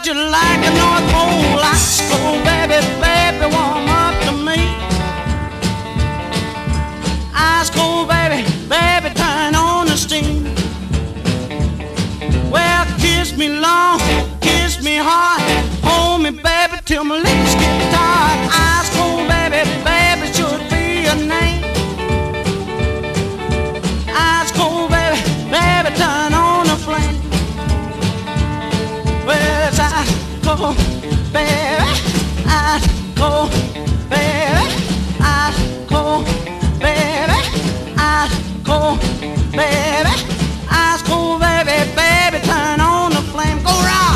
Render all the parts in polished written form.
loved you like a North Pole ice cold, baby, baby, warm up to me. Ice cold, baby, baby, turn on the steam. Well, kiss me long, kiss me hard, hold me, baby, till my lips get tired. Ice cold, baby, baby, should be your name. Ice cold, baby, baby, turn on the flame. Well, it's ice cold, baby, ice cold, baby, ice cold, baby, ice cold, baby, ice cold, baby, baby, turn on the flame. Go rock.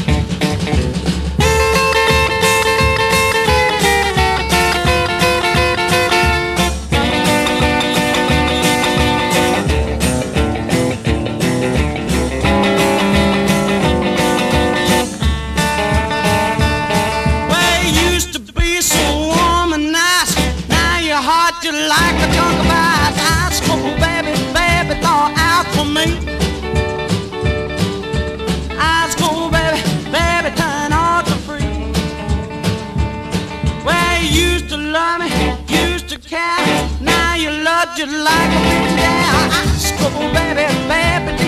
You like a chunk of ice, ice cold, baby, baby, thaw out for me. Ice cold, baby, baby, turn on to free. Well, you used to love me, used to care. Now you love you like a bitch, yeah. Ice cold, baby, baby.